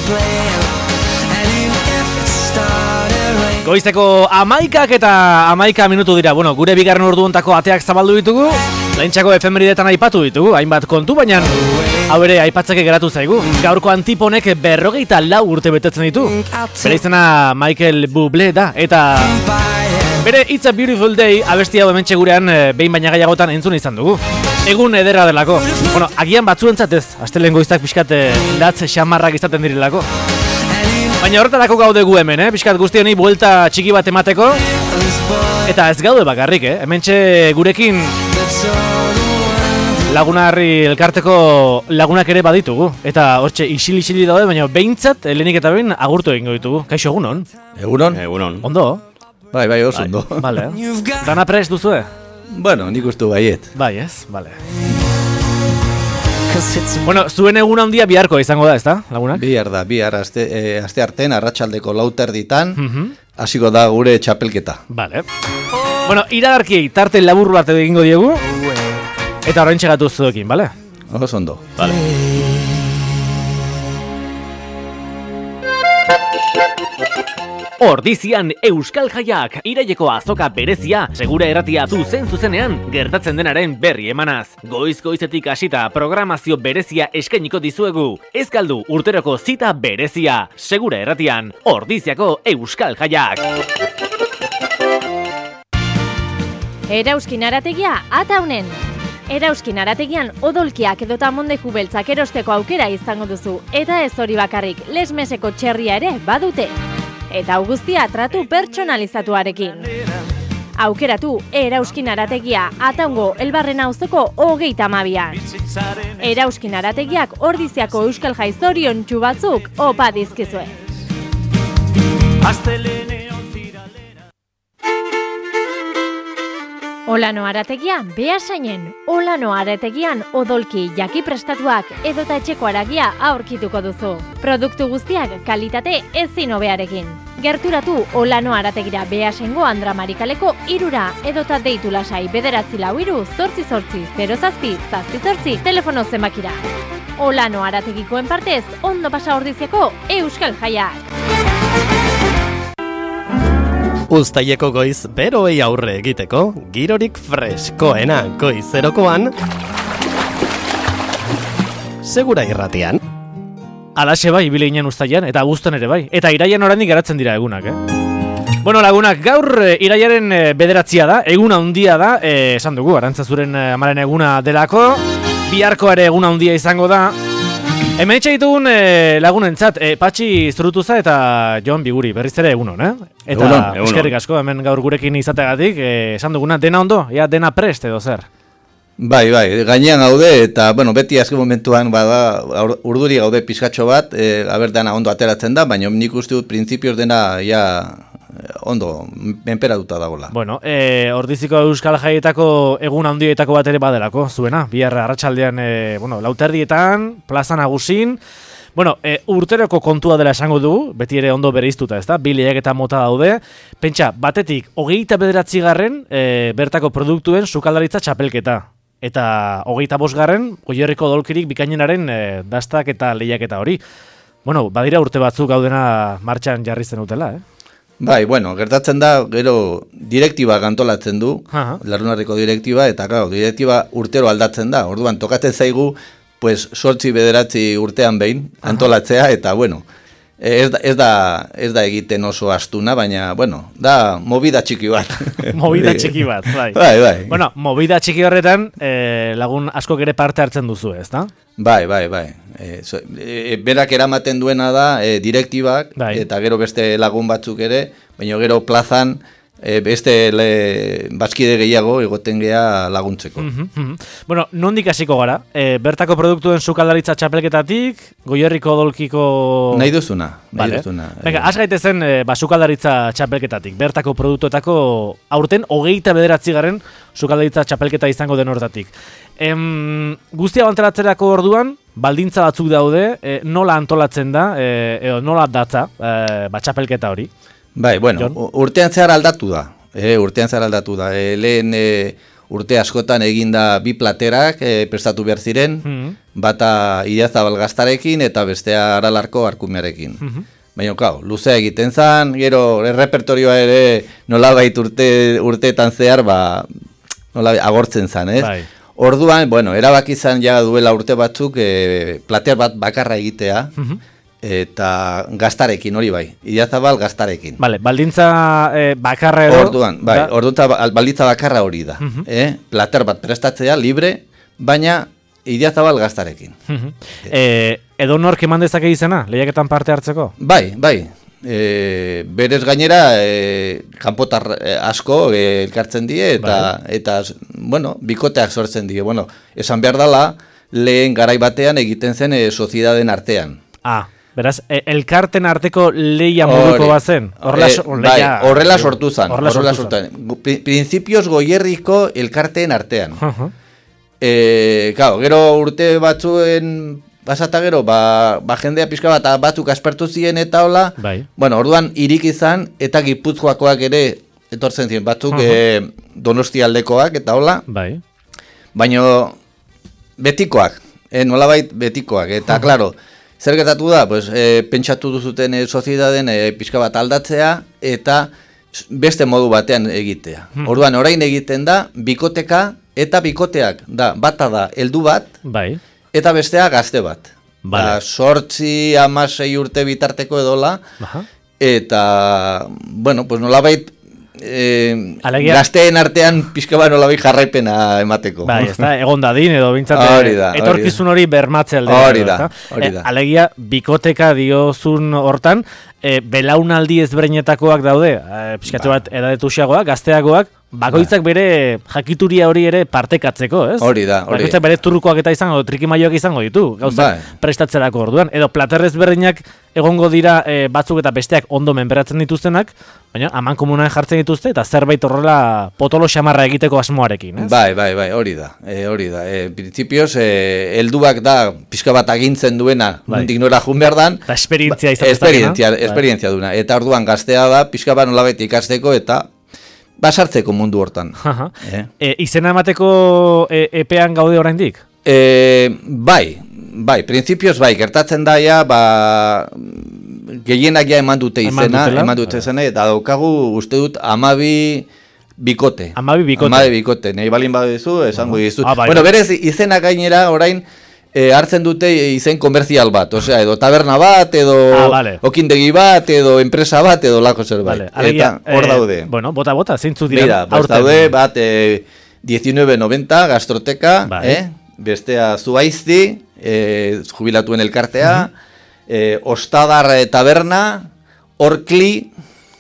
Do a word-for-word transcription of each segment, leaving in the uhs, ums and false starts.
Goizeko amaikak eta amaika minutu dira. Bueno, gure bigarren orduontako ateak zabaldu ditugu. Lehentxako efemeridetan aipatu ditugu, hainbat kontu, baina hau ere aipatzeke geratu zaigu. Gaurko Antiponek berrogeita lau urte betetzen ditu. Bere izena Michael Bublé da, eta bere It's a Beautiful Day abesti hau hementxe gurean behin baina gehiagotan entzun izan dugu. Egun ederra delako. Bueno, agian batzuentzat ez, astelehen goiztak pixkat latz xamarrak izaten direlako. Baina horretarako gaude gu hemen, eh? Pixkat guzti honi buelta txiki bat emateko. Eta ez gaude bakarrik, eh? Hementxe gurekin lagunarri elkarteko lagunak ere baditugu. Eta hortxe isil-isili daude, baina behintzat lehenik eta behin agurtu egingo ditugu. Kaixo, egunon? Egunon? Egunon. Ondo? Bai, bai, oso ondo. Vale. Dana prest duzue? Bueno, nik ustu baiet. Bai, ez? Vale. Bueno, zuen egun handia biharko izango da, ezta, lagunak? Bihar da, bihar aste, eh, aste arten, arratsaldeko lauter ditan, Mhm. hasiko da gure txapelketa. Vale. Bueno, iragarkiei tarte labur bat egingo diegu, eta orain txegatu zuekin, bale? Oso ondo. Vale. Ordizian Euskal Jaiak, iraileko azoka berezia, segura erratia zuzen zuzenean, gertatzen denaren berri emanaz. Goiz goizetik hasita programazio berezia eskainiko dizuegu. Ez galdu urteroko zita berezia, segura erratian, Ordiziako Euskal Jaiak. Erauzkin arategia ataunen. Erauzkin arategian odolkiak edota mondeju beltzak erosteko aukera izango duzu, eta ez hori bakarrik, lesmeseko txerria ere badute. Eta hau guztia tratu pertsonalizatuarekin. Aukeratu Erauzkin arategia Ataungo Elbarren auzoko hogeita hamabian. Erauzkin arategiak Ordiziako Euskal Jai zoriontsu batzuk opa dizkizue. Olano arategia Beasainen. Olano arategian odolki jaki prestatuak edota etxeko haragia aurkituko duzu. Produktu guztiak kalitate ezin hobearekin. Gerturatu Olano arategira Beasaingo Andra Marikaleko irura edota deitu lasai bederatzi lau iru zortzi zortzi zero zazpi zazpi zortzi telefono zenbakira. Olano arategikoen partez ondo pasa Ordiziako Euskal Jaiak. Uztaileko goiz beroei aurre egiteko, girorik freskoena goizerokoan, segura irratian. Alaxe bai, ibile ginen uztailan, eta guztan ere bai. Eta iraian oraindik geratzen dira egunak, eh? Bueno, lagunak, gaur e, iraiaren e, bederatzia da, eguna handia da, e, esan dugu, Arantzazuren e, amaren eguna delako, biharko ere eguna handia izango da. Hemen ditugun e, lagunentzat, e, Patxi Zurutuza eta Jon Biguri, berriz ere egunon, eh? Eta Egunon, eskerrik asko, hemen gaur gurekin izateagatik, e, esan duguna, dena ondo, ja dena prest edo zer. Bai, bai, gainean gaude, eta, bueno, beti azken momentuan, bada, urduri gaude pizkatxo bat, e, aber dena ondo ateratzen da, baina nik uste dut printzipioz dena, ja, ondo, menperatuta dagoela. Bueno, e, Ordiziko Euskal Jaietako egun handietako bat ere badelako, zuena, bihar arratsaldean, e, bueno, lauterdietan, plaza nagusin, bueno, e, urteroko kontua dela esango dugu, beti ere ondo bereiztuta, ezta? Bi lehiaketa mota daude. Pentsa, batetik, hogeita bederatzi garren e, bertako produktuen sukaldaritza txapelketa. Eta hogeita bosgarren, Goierriko dolkirik bikainenaren e, dastak eta lehiaketa hori. Bueno, badira urte batzuk gaudena martxan jarri zen utela, eh? Bai, bueno, gertatzen da, gero direktiba antolatzen du, Aha. Larunarriko direktiba, eta claro, direktiba urtero aldatzen da, orduan tokatzen zaigu, pues sortzi bederatzi urtean behin antolatzea, eta bueno, ez da, ez da, ez da egiten oso astuna, baina, bueno, da movida txiki bat. Movida txiki bat, bai. Bai, bai. Bueno, movida txiki horretan e, lagun askok ere parte hartzen duzu, ezta? Bai, bai, bai. E, so, e, berak eramaten duena da e, direktibak, bai. Eta gero beste lagun batzuk ere, baina gero plazan e, beste le, bazkide gehiago egoten gea laguntzeko. Mm -hmm. Bueno, nondik hasiko gara? E, bertako produktuen sukaldaritza txapelketatik, Goierriko dolkiko... Nahi duzuna, nahi vale. duzuna. Venga, has gaitezen e, ba, sukaldaritza txapelketatik, bertako produktuetako aurten hogeita bederatzi garen sukaldaritza txapelketa izango den hortatik. Em, guztia antolatzerako orduan, baldintza batzuk daude, e, nola antolatzen da, e, edo nola datza, e, ba, txapelketa hori. Bai, bueno, John? urtean zehar aldatu da, e, urtean zehar aldatu da, e, lehen e, urte askotan eginda bi platerak e, prestatu behar ziren, Mhm. bata Idiazabal Gaztarekin eta bestea Aralarko Arkumearekin. Mhm. Baina, kau, luzea egiten zan, gero errepertorioa ere nolabait urte, urteetan zehar, ba, nolabait agortzen zan, ez? Bai. Orduan, bueno, erabaki zan ja duela urte batzuk e, plater bat bakarra egitea, Mhm. eta Gaztarekin, hori bai, Idiazabal Gaztarekin. Vale, baldintza eh, bakarra edo... Orduan, bai, da- orduan balditza bakarra hori da. Mhm. eh? Plater bat prestatzea, libre, baina Idiazabal Gaztarekin. Mhm. Eh, edo nork eman dezake izena, lehiaketan parte hartzeko? Bai, bai. E, berez gainera e, kanpotar e, asko e, elkartzen die eta eta bueno, bikoteak sortzen die. Bueno, esan behar dala lehen garai batean egiten zen e, soziedaden artean. Ah, beraz, e, elkarten arteko leia moduko Hori. bazen. Horrela, E, so- bai, leia- horrela sortu zan. Horrela Horrela sortu sortu zan. Gu- pri- Printzipioz goierriko elkarteen artean. Aha. E, claro, gero urte batzuen pasata gero, ba, ba jendea pixka bat batzuk aspertu ziren eta hola, Bai. bueno, orduan irik izan eta Gipuzkoakoak ere etortzen ziren, batzuk Aha. e, Donostialdekoak eta hola, Bai. baino betikoak, e, nolabait betikoak, eta claro, zer gertatu da, pues, e, pentsatu duzuten e, soziedaden e, pixka bat aldatzea eta beste modu batean egitea. Orduan, orain egiten da, bikoteka eta bikoteak, da, bata da, heldu bat, Bai. eta bestea gazte bat. Vale. Ba, sortzi, amasei urte bitarteko edola, Aha. eta, bueno, pues nolabait, eh, Alegia- gazteen artean pixka bat nolabait jarraipena emateko. Bai, ez da, egon dadin edo bintzat Hori da, hori da. etorkizun hori bermatze alde. Hori da, hori da. Alegia, bikoteka diozun hortan, e, belaunaldi ezberdinetakoak daude, e, pixkatxo bat edadetusiagoak, gazteagoak, bakoitzak bere jakituria hori ere partekatzeko, ez? Hori da, hori. Bakoitzak bere turrukoak eta izango, trikimaioak izango ditu, gauza Bai. prestatzerako orduan. Edo platerrez berdinak egongo dira e, batzuk eta besteak ondo menperatzen dituztenak, baina aman komunan jartzen dituzte eta zerbait horrela potolo xamarra egiteko asmoarekin, ez? Bai, bai, bai, hori da, e, hori da. E, Printzipioz, e, helduak da pixka bat agintzen duena, Bai. nondik nora jun behar dan, Eta esperientzia izan esperientzia, esperientzia duna. Eta orduan gaztea da, pixka bat nolabait ikasteko eta basartzeko mundu hortan. Aha. Eh? E, izena emateko e, epean gaude oraindik? E, bai, bai, printzipioz bai, gertatzen daia, ba, gehienak ja eman dute Eman izena, dutela? eman dute izena, eta daukagu uste dut amabi bikote. Amabi bikote. Amabi bikote, nahi balin baduzu, esango dizu. Ah, bai, bueno, bai. berez izena gainera orain, E, hartzen dute izen komerzial bat, osea, edo taberna bat, edo Ah, vale. okindegi bat, edo enpresa bat, edo lako zerbait. Vale, alegia, Eta hor eh, daude. Bueno, bota, bota, zeintzuk dira Mira, pues daude bat eh, diecinueve noventa gastroteka, Bai. eh? Bestea Zuaizti, eh, jubilatuen elkartea, eh, Ostadar eh, taberna, Orkli,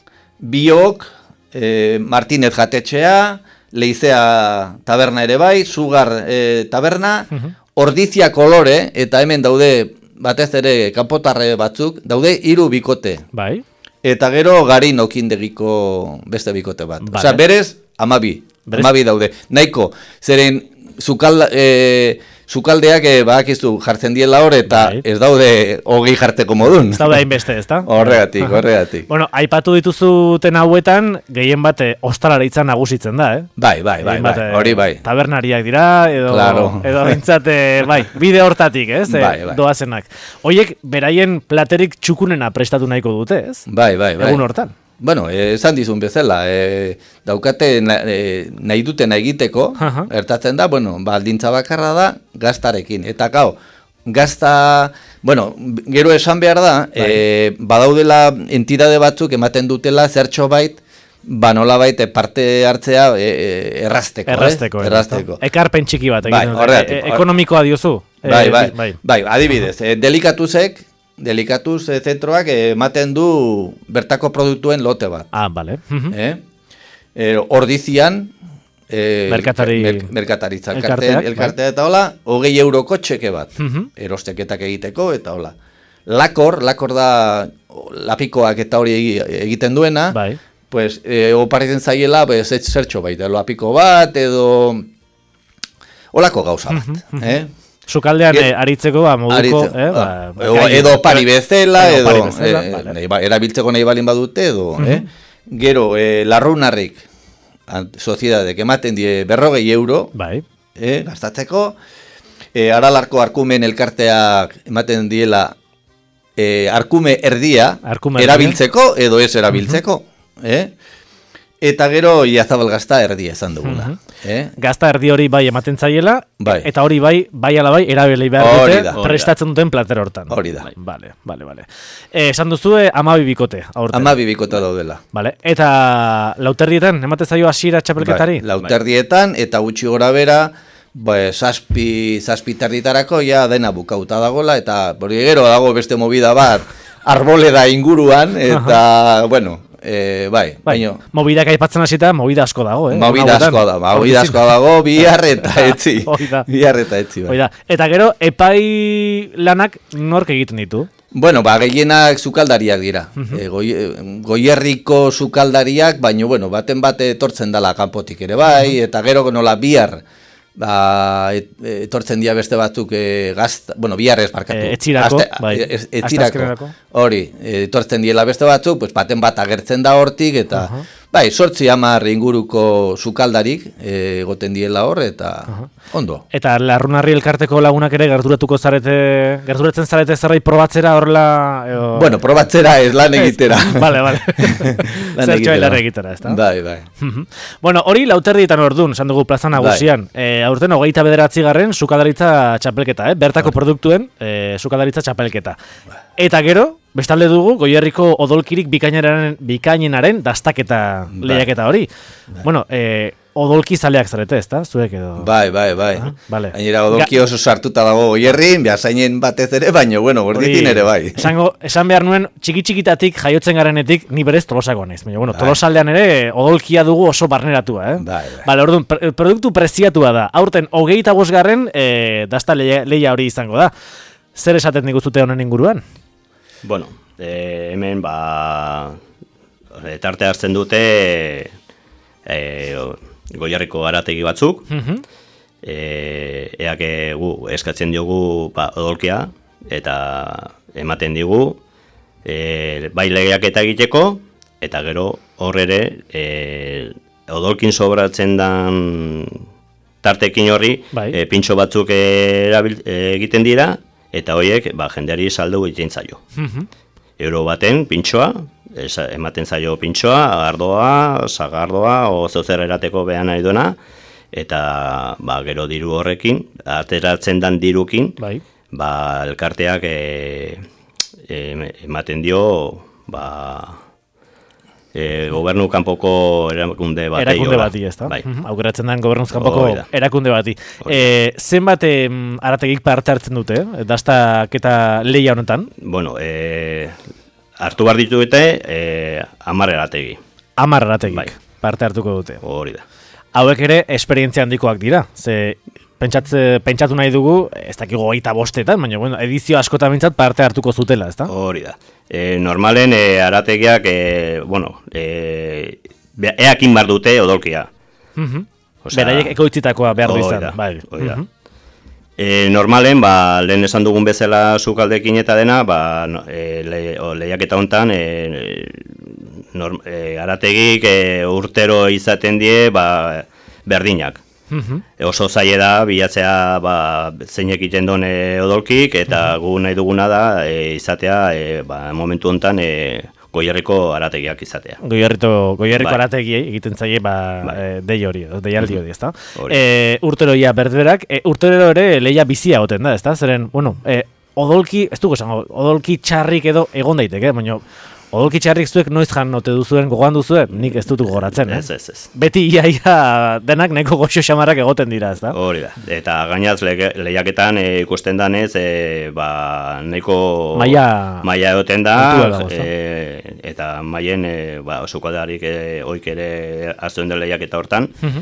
Biok, eh, Martínez jatetxea, Leizea taberna ere bai, Sugar eh, taberna, Ordizia kolore, eta hemen daude batez ere kanpotarre batzuk, daude hiru bikote. Bai. Eta gero garin okindegiko beste bikote bat. Vale. Osea, berez, amabi. Berez- Amabi daude. Nahiko, zeren zukal, e, zukaldeak e, badakizu jartzen diela hor, eta Bai. ez daude hogei jarteko modun. Ez daude hainbeste, ezta? Horregatik, horregatik. Bueno, aipatu dituzuten hauetan, gehien bat eh, ostalaritzan nagusitzen da, eh? Bai, bai, bai, Gehien bai, bat, eh, hori bai. Tabernariak dira, edo, Claro. edo bintzat, eh, bai, bide hortatik, ez? eh, Bai, bai. Doazenak. Hoiek, beraien platerik txukunena prestatu nahiko dute, ez? Bai, bai, bai. Egun hortan. Bueno, eh, esan dizun bezala, eh, daukate na, eh, nahi dutena egiteko, Aha. gertatzen da, bueno, baldintza bakarra da gaztarekin. Eta gau, gazta, bueno, gero esan behar da, eh, badaudela entidade batzuk ematen dutela zertxo bait, ba nolabait eh, parte hartzea eh, errazteko, Errazteko. eh? eh, Errazteko. ezta? Ekarpen txiki bat. Bai, egiten dute. horregatik, E- e- hor- ekonomikoa diozu. eh, Bai, bai, bai. bai, adibidez, eh, delikatuzek, delikatuz eh, zentroak eh, ematen du bertako produktuen lote bat. Ah, bale. Mhm. Eh? Eh, ordizian eh, Merkatari- mer- merkataritza elkarteak, elkartea, bai. elkartea eta hola, hogei euroko txeke bat, Mhm. erosteketak egiteko eta hola. Lakor, lakor da lapikoak eta hori egi- egiten duena, Bai. pues, eh, oparitzen zaiela, pues, ez zertxo baita, lapiko bat, edo holako gauza bat, Mhm, eh? Sukaldean Ge- eh, aritzeko, ba, moduko, Aritzen, eh, ah, ba, edo, gai- edo pari bezala, edo edo, pari bezala, eh, vale. nahi ba- erabiltzeko nahi balin badute, edo, eh? Gero, eh, larrunarrik, soziedadek ematen die berrogei euro, Bai. eh, gastatzeko, e, Aralarko Arkumen elkarteak ematen diela e, arkume erdia Arkume erdia. erabiltzeko edo ez erabiltzeko, eh? Eta gero Iazabal gazta erdia esan dugula. eh? Gazta erdi hori bai ematen zaiela, Bai. eta hori bai, bai ala bai, erabili behar Hori dute, da. prestatzen duten plater hortan. Hori da. Vale, vale, vale. Eh, esan duzue amabi bikote, aurten. Ama bibikota daudela. Vale. Eta lauterrietan, emate zaio hasiera txapelketari? Bai, lauterdietan eta gutxi gora bera, ba, zazpi, zazpi tarditarako ja dena bukauta dagola, eta hori gero dago beste movida bat, arboleda inguruan, eta, bueno, e, bai, Bai, baino, mobidak aipatzen hasita, movida asko dago, eh? movida Hauetan. asko da, movida asko dago, bihar eta etzi, Hori da. bihar eta etzi, bai. Hoi da. Eta gero, epai lanak nork egiten ditu? Bueno, ba, gehienak sukaldariak dira. e, goi, e, goierriko sukaldariak, baino, bueno, baten bate etortzen dala kanpotik ere bai, eta gero nola bihar, ba, et, etortzen dira beste batzuk e, gazta, bueno, bihar ez barkatu. E, etzirako, Aste- bai. ez- Aste etzirako. azkenerako. Hori, e, etortzen diela beste batzuk, pues, baten bat agertzen da hortik, eta, bai, sortzi hamar inguruko sukaldarik e, egoten diela hor, eta ondo. Eta Larrunarri elkarteko lagunak ere gerturatuko zarete, gerturatzen zarete zerbait probatzera horrela... Edo... Bueno, probatzera ez lan egitera. Vale, vale. Lan Zertxo egitera. lan egitera, ezta? Bai, bai. Mhm. Bueno, hori lauterdietan ordun, esan dugu plaza nagusian. E, aurten hogeita bederatzi garren sukadaritza txapelketa, eh? Bertako produktuen e, sukadaritza txapelketa. Eta gero, bestalde dugu, Goierriko odolkirik bikainenaren, bikainenaren dastaketa lehiaketa hori. Bueno, e, odolki zaleak zarete, ezta? Zuek edo... Bai, bai, bai. Ah, vale. Gainera odolki oso sartuta dago Goierrin, behasainen batez ere, baino, bueno, gorditin Hori, ere bai. Esango, esan behar nuen, txiki-txikitatik jaiotzen garenetik, ni berez tolosako naiz. Baina, bueno, Bai. tolosaldean ere odolkia dugu oso barneratua, eh? Bai, bai. Bale, orduan, pr- produktu preziatua da. Aurten, hogeita bosgarren, e, dazta leia, leia hori izango da. Zer esaten diguzute honen inguruan? Bueno, e, hemen, ba, e, tarte hartzen dute e, Goierriko arategi batzuk, Mhm. e, eak gu eskatzen diogu ba, odolkia, eta ematen digu e, bai legeak eta egiteko, eta gero hor ere e, odolkin sobratzen dan tartekin horri Bai. e, pintxo batzuk erabil, e, egiten dira, eta horiek ba, jendeari saldu egiten zaio. Mhm. Euro baten pintxoa, esa- ematen zaio pintxoa, ardoa, sagardoa, o zeuzer erateko behan nahi duena, eta ba, gero diru horrekin, ateratzen dan dirukin, Bai. ba, elkarteak e, e, ematen dio ba, e, gobernu kanpoko erakunde bat. Erakunde bati, ez da? Bai. Mhm. Aukeratzen den gobernuz kanpoko Hori da. erakunde bati. Hori E, zenbat em, arategik parte hartzen dute, eh? Dastaketa leia honetan? Bueno, e, hartu behar ditute e, hamar erategi. Hamar arategik Bai. parte hartuko dute. Hori da. Hauek ere esperientzia handikoak dira. Ze pentsatze, pentsatu nahi dugu, ez dakigu hogeita bostetan, baina bueno, edizio askotan bintzat parte hartuko zutela, ezta? Hori da. E, normalen e, arategiak, e, bueno, e, be- eakin bar dute odolkia. Mhm. Osea, Beraiek ekoitzitakoa behar du hori izan. da, Bai. hori da. Mhm. E, normalen, ba, lehen esan dugun bezala sukaldekin eta dena, ba, no, e, le, o, lehiaketa hontan, e, norm, e, arategik e, urtero izaten die, ba, berdinak. Mhm. E, oso zaila da, bilatzea ba, zeinek egiten duen e, odolkik, eta gu nahi duguna da e, izatea e, ba, momentu honetan e, Goierriko arategiak izatea. Goierrito, goierriko Bai. arategiei egiten zaie ba, Bai. eh, dei hori, edo, deialdi hori, ezta? Hori. E, urtero ia berberak, e, urtero ere leia bizia goten da, ezta? Zeren, bueno, e, odolki, ez dugu esango, odolki txarrik edo egon daiteke, baina odolki txarrik zuek noiz jan ote duzuen, gogoan duzuen, nik ez dut gogoratzen, eh? Ez, ez, ez. Beti ia, ia denak neko goxo xamarrak egoten dira, ezta? Hori da. Eta gainaz lege- lehiaketan e, ikusten danez, e, ba, nahiko Maila- maila egoten da, altua dago, ezta? e, eta maien e, ba, sukaldarik e, oik ere aztuen den lehiaketa hortan, Mhm.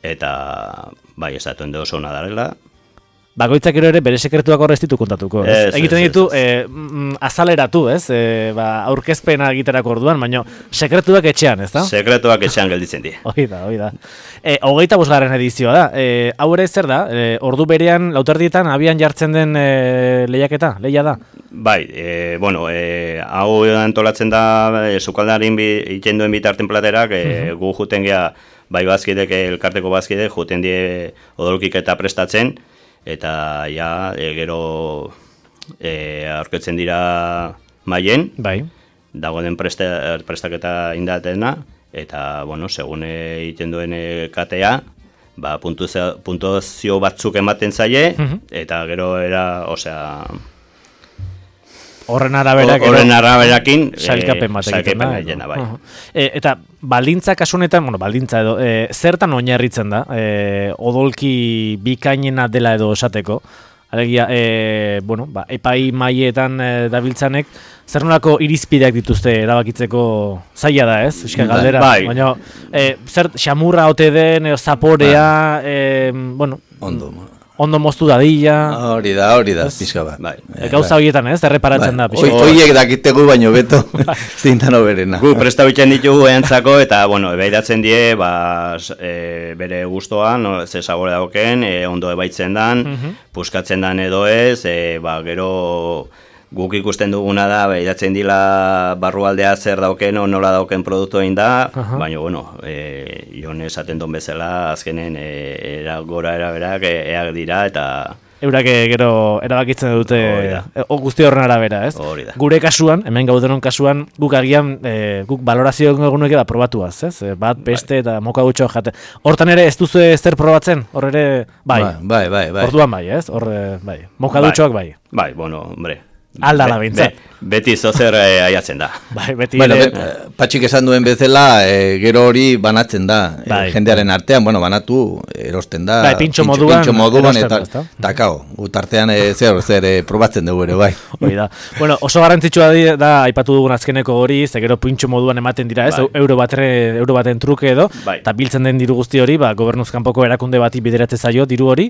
eta bai, esatuen de oso ona darela. Bakoitzak ere bere sekretuak horrez ditu kontatuko. Ez? Ez, Egiten ez, ditu ez, ez. eh, mm, azaleratu, ez? E, ba, aurkezpena egiterako orduan, baina sekretuak etxean, ez da? Sekretuak etxean gelditzen die. Hoi da, hoi da. E, hogeita bosgarren edizioa da. E, hau ere zer da? E, ordu berean, lauterdietan, abian jartzen den e, lehiaketa? Lehia da? Bai, e, bueno, e, hau antolatzen da e, sukaldarin bi, iten duen bitarten platerak, e, gu juten gea bai bazkidek, elkarteko bazkidek, juten die odolkik eta prestatzen, eta ja, e, gero e, aurketzen dira maien, bai. dagoen presta, prestaketa indatena, eta, bueno, segun egiten duen e, katea, ba, puntuzio, puntuazio batzuk ematen zaie, uh-huh. eta gero era, osea... Horren arabera, horren araberakin sailkapen bat egiten da. Egena, bai. Uh-huh. e, eta baldintza kasunetan, bueno, baldintza edo, e, zertan oinarritzen da, e, odolki bikainena dela edo esateko, alegia, e, bueno, ba, epai maietan e, dabiltzanek, zer nolako irizpideak dituzte erabakitzeko zaila da, ez? Euskal galdera, bai. baina e, zer xamurra ote den, e, zaporea, e, bueno... Ondo, ondo moztu dadila... Hori da, hori da, pixka bat. Bai. E, gauza horietan, ez? Erreparatzen da, pixka. Horiek dakitegu baino beto, zintan oberena. Gu prestabitzen ditugu eantzako, eta, bueno, ebaidatzen die, ba, e, bere gustoan, no, ze sabore dauken, e, ondo ebaitzen dan, uh-huh. puskatzen dan edo ez, e, ba, gero... Guk ikusten duguna da, idatzen dila barrualdea zer dauken, o nola dauken produktu egin da, uh-huh. baina, bueno, e, Jon esaten duen bezala, azkenen e, era, gora eraberak e, eak dira, eta... Eurak gero erabakitzen dute o, guzti horren arabera, ez? Gure kasuan, hemen gaudenon kasuan, guk agian, e, guk valorazio egunuke da probatuaz, ez? Bat, beste, eta moka gutxo jate. Hortan ere, ez duzu zer probatzen? Hor ere, bai. Bai, bai, bai. Orduan bai, ez? Hor, bai. Moka dutxoak bai. Bai, bueno, hombre. Aldala bintzat. Be, beti zozer e, aiatzen da. Bai, beti bueno, ere... be, Patxik esan duen bezala, e, gero hori banatzen da. Bai. E, jendearen artean, bueno, banatu, erosten da. Bai, pintxo moduan. Pintxo moduan, eta, eta, eta kao, gutartean e, zer, zer e, probatzen dugu ere, bai. Hoi da. Bueno, oso garrantzitsua da, aipatu dugun azkeneko hori, ze gero pintxo moduan ematen dira, ez? Bai. Euro, batre, euro baten truke edo, bai. Eta biltzen den diru guzti hori, ba, gobernuzkanpoko erakunde bati bideratze zaio, diru hori.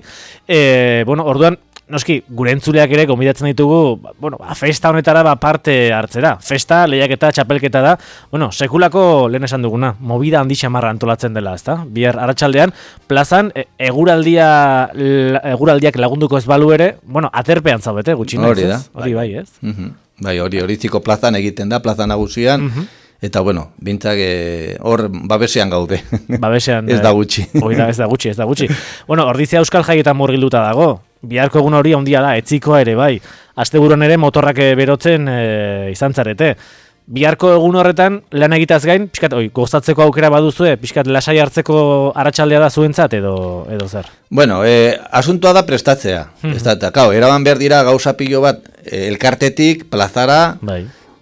E, bueno, orduan, noski, gure entzuleak ere gomidatzen ditugu, ba, bueno, ba, festa honetara ba, parte hartzera. Festa, lehiaketa, txapelketa da, bueno, sekulako lehen esan duguna, movida handi xamarra antolatzen dela, ezta? Bihar arratsaldean plazan, e, eguraldia, eguraldiak lagunduko ez balu ere, bueno, aterpean zaudete, gutxi naiz, hori da. Hori bai, ez? Uh-huh. Bai, hori, horiziko plazan egiten da, plaza nagusian, uh-huh. Eta, bueno, bintzak hor e, babesean gaude. Babesean. Ez da gutxi. Hori da, ez da gutxi, ez da gutxi. Bueno, Ordizia Euskal Jaietan murgilduta dago. Biharko egun hori handia da, etzikoa ere bai. Asteburuan ere motorrak berotzen e, izan zarete. Biharko egun horretan lan egitaz gain, pixkat, oi, gozatzeko aukera baduzue, pixkat lasai hartzeko arratsaldea da zuentzat edo edo zer? Bueno, e, asuntoa da prestatzea. Hmm. Ez da, eta, kao, eraban behar dira gauza pilo bat, e, elkartetik, plazara, bai.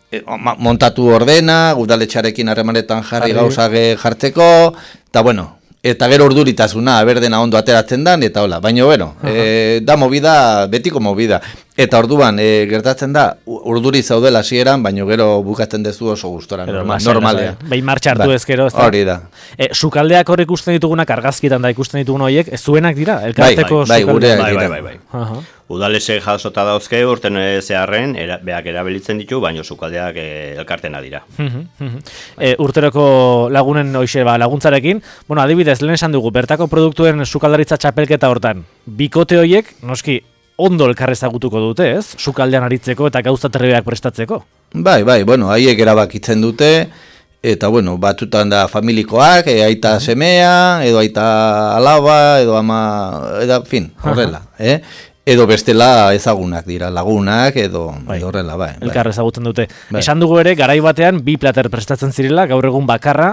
Montatu ordena, udaletxarekin harremanetan jarri gauzage jartzeko, eta bueno, eta gero urduritasuna, aberdena ondo ateratzen dan, eta hola, baina bueno, e, da movida, betiko movida. Eta orduan, e, gertatzen da, urduri zaudela hasieran, baina gero bukatzen dezu oso gustora, normal, normalea. Behin martxa hartu ba, ezkero, ez da? Hori da. E, sukaldeak hor ikusten ditugunak, argazkietan da ikusten ditugun horiek, ez zuenak dira? Elkarteko bai, bai, gureak bai, dira. Bai, bai, bai. Uh-huh. Udalese jasota dauzke urten zeharren, era, beak erabilitzen ditu, baina sukaldeak e, elkartena dira. Uh-huh, uh-huh. E, urteroko lagunen hoxe, ba, laguntzarekin, bueno, adibidez, lehen esan dugu, bertako produktuen sukaldaritza txapelketa hortan, bikote horiek, noski, ondo elkarrezagutuko dute, ez? Sukaldean aritzeko eta gauza terribeak prestatzeko. Bai, bai, bueno, haiek erabakitzen dute, eta, bueno, batutan da familikoak, e, aita semea, edo aita alaba, edo ama, edo, fin, horrela, eh? Edo bestela ezagunak dira, lagunak, edo, bai. edo horrela, bai. Elkar ezagutzen dute. Bai. Esan dugu ere, garai batean, bi plater prestatzen zirela, gaur egun bakarra,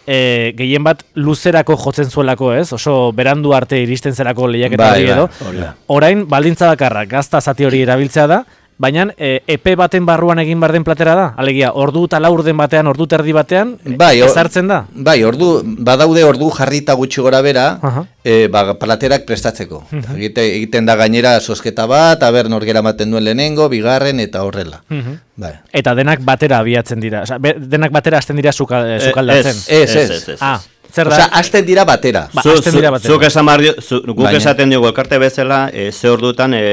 e, gehien bat luzerako jotzen zuelako, ez? Oso berandu arte iristen zerako lehiaketa hori edo. Bai. Orain, baldintza bakarra, gazta zati hori erabiltzea da, baina e, epe baten barruan egin bar den platera da? Alegia, ordu eta laur den batean, ordu terdi batean, bai, ezartzen da? Bai, ordu, badaude ordu jarrita gutxi gora bera, uh-huh. e, ba, platerak prestatzeko. Uh-huh. Egite, egiten da gainera sosketa bat, aber norgera maten duen lehenengo, bigarren eta horrela. Uh-huh. Bai. Eta denak batera abiatzen dira, Osa, be, denak batera hasten dira suka, eh, sukaldatzen? Ez, ez, ez. ez, ez. Ah. Zer da? Osea, hasten dira batera. Ba, zu, zu, dira batera. Zuk esan barrio, zu, guk Baina. esaten dugu elkarte bezala, e, ze ordutan e,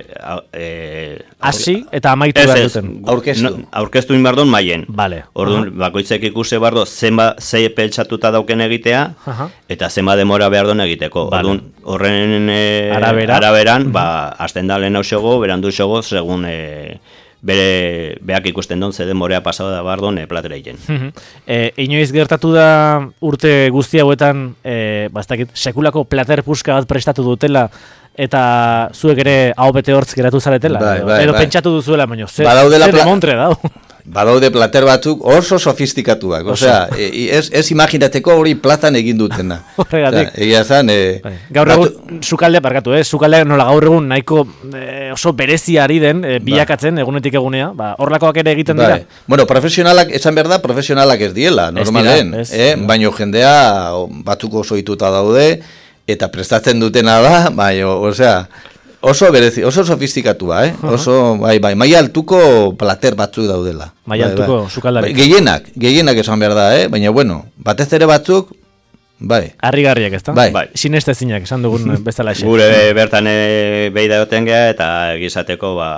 e, hasi eta amaitu behar duten. Aurkeztu. No, aurkeztu inbardun maien. Vale. Orduan, uh-huh. bakoitzek ikusi bardo zenba zei peltsatuta dauken egitea, uh-huh. eta zenba demora behar duen egiteko. Vale. Orduan, horren e, Arabera. araberan, uh-huh. ba, hasten da lehen hau xogo, berandu xogo, segun... E, bere beak ikusten don, zeden morea pasau da bardon, e, platera egin. e, inoiz gertatu da urte guzti hauetan, e, bastakit, sekulako plater puska bat prestatu dutela, eta zuek ere hau bete hortz geratu zaretela? Bai, edo, bai, edo bai. pentsatu duzuela, baino, ze, Badaudela ze pla- demontre dau. Badaude plater batzuk oso sofistikatuak, osea, e, ez, ez imaginatzeko hori platan egin dutena. Horregatik. Osea, egia zan, e, Bai. Gaur batu- egun, sukaldea parkatu, eh? Sukaldea nola gaur egun nahiko eh, oso berezia ari den, eh, bilakatzen egunetik egunea, ba, horlakoak ere egiten dira. Bai. Bueno, profesionalak, esan behar da, profesionalak ez diela, normalen, ez, eh? ez. Baino jendea o, batzuk oso ituta daude, eta prestatzen dutena da, baino, osea, oso berezi, oso sofistikatua, eh? Oso, bai, bai, maila altuko plater batzuk daudela. Maila Bai, altuko bai. sukaldarik. Bai, gehienak, gehienak esan behar da, eh? Baina, bueno, batez ere batzuk, bai. Harrigarriak, ezta? Bai. Bai. Sinestezinak esan dugun bezala xe. Gure bertan e, behi dagoten geha, eta egizateko ba,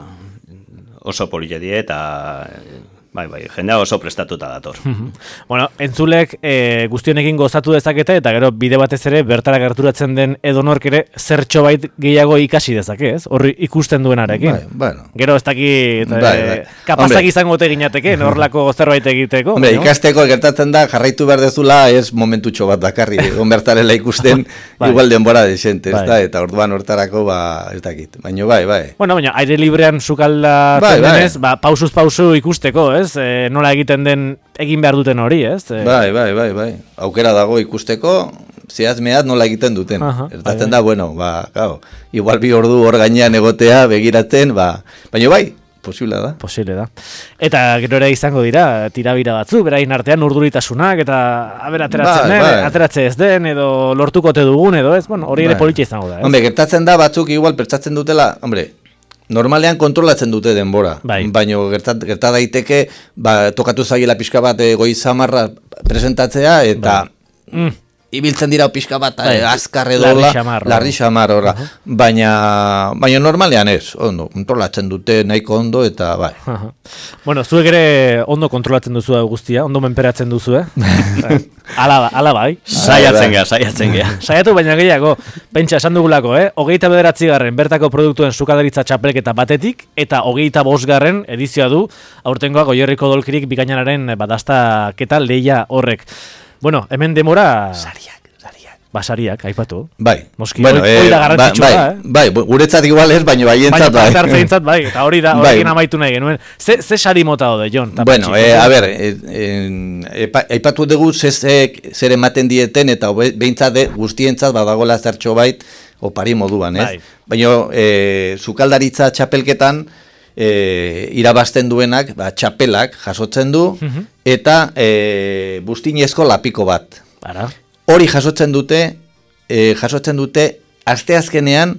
oso polite die, eta bai, bai, jendea oso prestatuta dator. Bueno, entzulek e, guztionekin gozatu dezakete, eta gero bide batez ere bertara gerturatzen den edonork ere zertxo bait gehiago ikasi dezake, ez? Horri ikusten duenarekin. Bai, bueno. Gero ez dakit, Bai, eh, bai. kapazak Hombre. izango te ginateke, horrelako zerbait egiteko. Hombre, baina, ikasteko gertatzen da, jarraitu behar dezula, ez momentutxo bat bakarri, egon bertarela ikusten, Bai. igual denbora desente, ez Bai. da, eta orduan hortarako, ba, ez dakit. Baina bai, bai. Bueno, baina aire librean sukaldatzen Bai, bai. denez, ba, pausuz pausu ikusteko, ez? E, nola egiten den egin behar duten hori, ez? E, Bai, bai, bai, bai. Aukera dago ikusteko, zehaz mehat nola egiten duten. Aha, Ertatzen bai, da, bueno, ba, claro, igual bi ordu hor gainean egotea, begiratzen, ba, baina bai, posible da. Posible da. Eta gero ere izango dira, tirabira batzu, berain artean urduritasunak, eta aber ateratzen Bai, den, bai. ateratze ez den, edo lortukote dugun, edo ez? Bueno, hori ere Bai. politia izango da, ez? Hombre, gertatzen da batzuk igual pertsatzen dutela, hombre, normalean kontrolatzen dute denbora, Bai. baino gertat, gerta daiteke, ba, tokatu zaiela pixka bat e, goiz samarra presentatzea, eta Mm. ibiltzen dira pixka bat Bai. e, azkar edo Larri hola, xamar, larri xamar horra, baina, baina normalean ez, ondo, kontrolatzen dute nahiko ondo, eta bai. Aha. Bueno, zuek ere ondo kontrolatzen duzu guztia, ondo menperatzen duzu, eh? Ala, ala bai. Saiatzen geha, saiatzen geha. Saiatu baina gehiago, pentsa esan dugulako, eh? Hogeita bederatzi garren bertako produktuen sukadaritza txapelketa batetik, eta hogeita bost garren edizioa du, aurtengoa Goierriko Dolkirik bikainanaren badaztaketa lehia horrek. Bueno, hemen demora... Sariak, sariak. Basariak, aipatu. Bai. Noski, hori- hori da garrantzitsua bai, da, eh? Bai, bu- guretzat igual ez, baina Baina baientzat bai. parte hartzeintzat bai, eta hori da, Bai. horrekin amaitu nahi genuen. Ze, ze sari mota hode, Jon? eta Bueno, Patxi? eh, a ber, eh, eh, epa- aipatu dugu ze- ze- zer ematen dieten, eta hobe- behintzat de, guztientzat badagola zertxo bait, opari moduan, ez? Bai. Baina, eh, sukaldaritza txapelketan, eh, irabazten duenak, ba, txapelak jasotzen du, Mhm. eta eh, buztinezko lapiko bat. Ara. Hori jasotzen dute, eh, jasotzen dute, asteazkenean,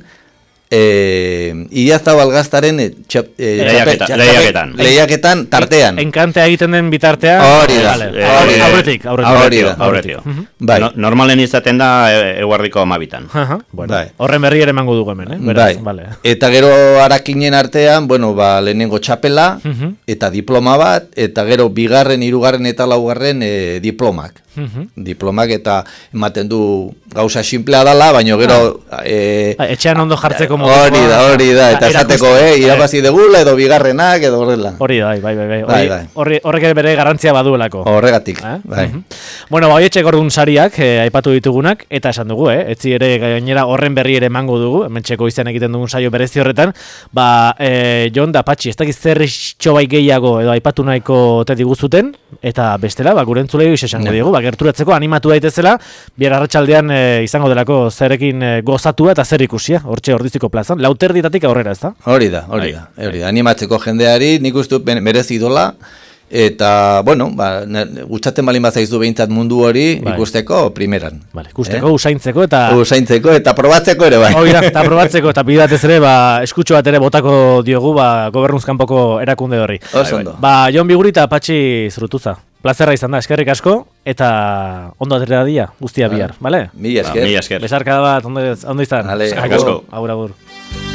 eh, Idiazabal Algaztaren eh, txap, eh, Lehiaketa- txapel- lehiaketan. lehiaketan tartean. Enkantea egiten den bitartean. Hori da. Vale, Eh, aurre- eh, Aurretik, aurretik. Hori da. Aurretio. Bai. No, normalen izaten da e, eguardiko amabitan. Aha, bueno, Bai. horren berri ere emango dugu hemen, eh? Beraz, Bai. vale. Eta gero harakinen artean, bueno, ba, lehenengo txapela, Mhm. eta diploma bat, eta gero bigarren, hirugarren eta laugarren e, diplomak. Mhm. Diplomak eta ematen du gauza simplea dala, baina gero... E, Ba, etxean ondo jartzeko modukoa. hori da, hori da, eta Ba, esateko, erakusten, eh, irabazi degula, edo bigarrenak, edo horrela. Hori da, bai, bai, bai. bai. Bai, Hori- bai. horri- Horrek ere bere garrantzia baduelako. Horregatik, Eh? bai. Mhm. Bueno, ba, hoietxe gordun sariak, eh, aipatu ditugunak, eta esan dugu, eh? Etzi ere gainera horren berri ere emango dugu, hemen txeko izan egiten dugun saio berezi horretan, ba, eh, Jon da Patxi, ez dakiz zer bai gehiago edo aipatu nahiko te diguzuten, eta bestela, ba, gure entzulei esango Ja. diegu, ba, gerturatzeko animatu daitezela, bihar arratsaldean eh, izango delako zerekin eh, gozatua eta zer ikusia, hortxe ordiziko plazan, lauterdietatik aurrera, ez da? Hori da, hori da, hori da, animatzeko jendeari, nik uste dut ben- merezi dola, eta, bueno, ba, ne- gustatzen balin bazaizu behintzat mundu hori Bai. ikusteko primeran. Vale, ikusteko, usaintzeko eta... Usaintzeko eta probatzeko ere bai. Hori da, eta probatzeko eta bidatez ere, ba, eskutxo bat ere botako diogu, ba, gobernuzkanpoko erakunde horri. Oso ondo. Ba, Jon Biguri eta Patxi Zurutuza. Plazerra izan da, eskerrik asko, eta ondo atera dia, guztia bihar, bale? Mila Ba, esker. mila esker. Besarkada bat, ondo, ondo izan. Vale, Eskerrik agur. asko. Agur, agur.